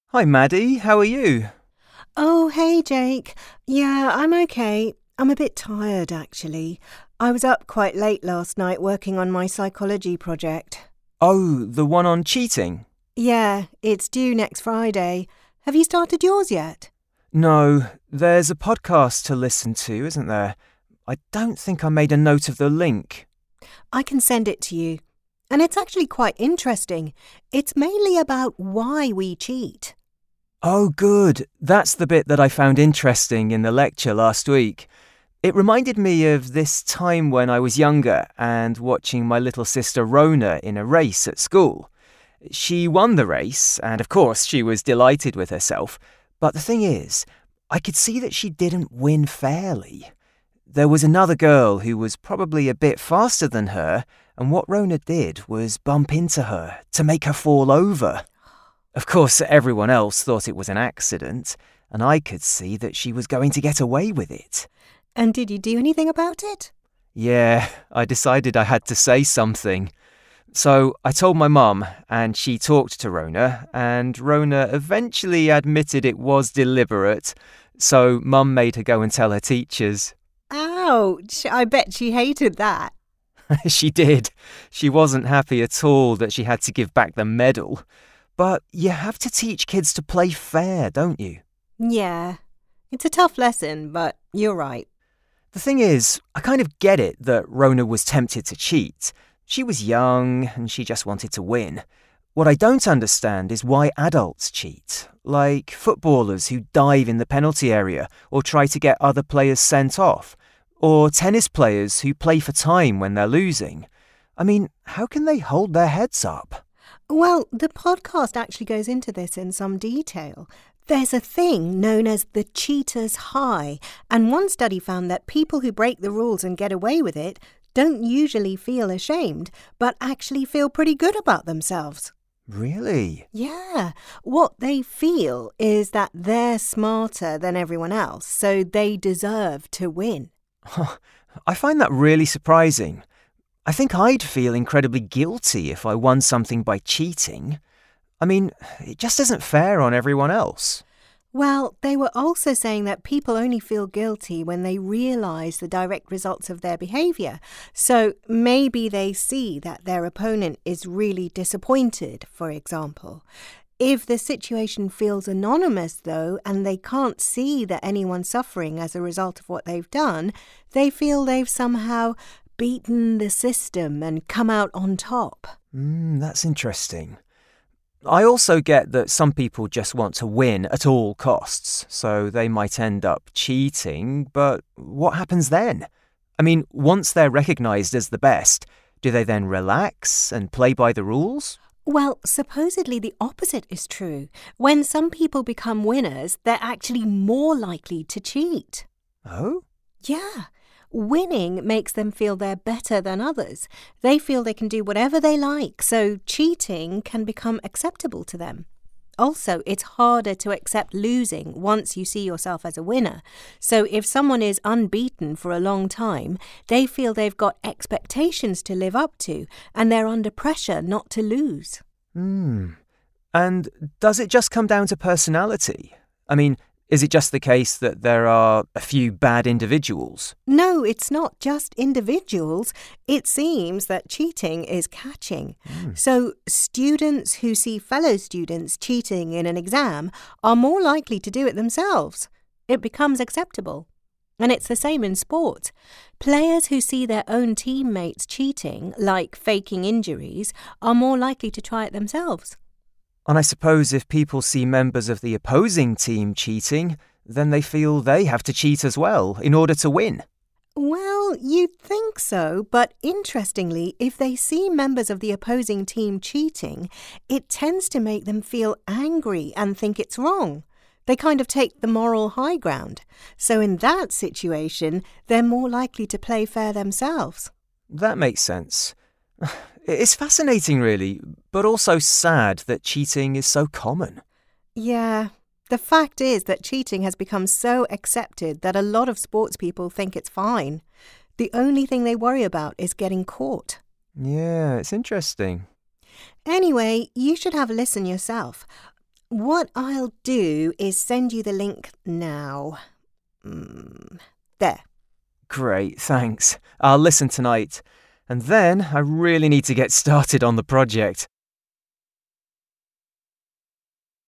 Hi Maddie, how are you? Oh, hey, Jake. Yeah, I'm okay. I'm a bit tired, actually. I was up quite late last night working on my psychology project. Oh, the one on cheating? Yeah, it's due next Friday. Have you started yours yet? No, there's a podcast to listen to, isn't there? I don't think I made a note of the link. I can send it to you. And it's actually quite interesting. It's mainly about why we cheat. Oh, good. That's the bit that I found interesting in the lecture last week. It reminded me of this time when I was younger and watching my little sister Rona in a race at school. She won the race, and of course she was delighted with herself. But the thing is, I could see that she didn't win fairly. There was another girl who was probably a bit faster than her, and what Rona did was bump into her to make her fall over. Of course, everyone else thought it was an accident, and I could see that she was going to get away with it. And did you do anything about it? Yeah, I decided I had to say something. So I told my mum, and she talked to Rona, and Rona eventually admitted it was deliberate, so Mum made her go and tell her teachers. Ouch! I bet she hated that. She did. She wasn't happy at all that she had to give back the medal. But you have to teach kids to play fair, don't you? Yeah, it's a tough lesson, but you're right. The thing is, I kind of get it that Rona was tempted to cheat. She was young and she just wanted to win. What I don't understand is why adults cheat, like footballers who dive in the penalty area or try to get other players sent off, or tennis players who play for time when they're losing. I mean, how can they hold their heads up? Well, the podcast actually goes into this in some detail. There's a thing known as the cheater's high, and one study found that people who break the rules and get away with it don't usually feel ashamed, but actually feel pretty good about themselves. Really? Yeah, what they feel is that they're smarter than everyone else, so they deserve to win. I find that really surprising. I think I'd feel incredibly guilty if I won something by cheating. I mean, it just isn't fair on everyone else. Well, they were also saying that people only feel guilty when they realise the direct results of their behaviour. So maybe they see that their opponent is really disappointed, for example. If the situation feels anonymous, though, and they can't see that anyone's suffering as a result of what they've done, they feel they've somehow beaten the system and come out on top. That's interesting. I also get that some people just want to win at all costs, so they might end up cheating, but what happens then? I mean, once they're recognised as the best, do they then relax and play by the rules? Well, supposedly the opposite is true. When some people become winners, they're actually more likely to cheat. Oh? Yeah. Winning makes them feel they're better than others. They feel they can do whatever they like, so cheating can become acceptable to them. Also, it's harder to accept losing once you see yourself as a winner. So if someone is unbeaten for a long time, they feel they've got expectations to live up to, and they're under pressure not to lose. And does it just come down to personality? I mean, is it just the case that there are a few bad individuals? No, it's not just individuals. It seems that cheating is catching. So students who see fellow students cheating in an exam are more likely to do it themselves. It becomes acceptable. And it's the same in sport. Players who see their own teammates cheating, like faking injuries, are more likely to try it themselves. And I suppose if people see members of the opposing team cheating, then they feel they have to cheat as well in order to win. Well, you'd think so, but interestingly, if they see members of the opposing team cheating, it tends to make them feel angry and think it's wrong. They kind of take the moral high ground. So in that situation, they're more likely to play fair themselves. That makes sense. It's fascinating, really, but also sad that cheating is so common. Yeah, the fact is that cheating has become so accepted that a lot of sports people think it's fine. The only thing they worry about is getting caught. Yeah, it's interesting. Anyway, you should have a listen yourself. What I'll do is send you the link now. There. Great, thanks. I'll listen tonight. And then I really need to get started on the project.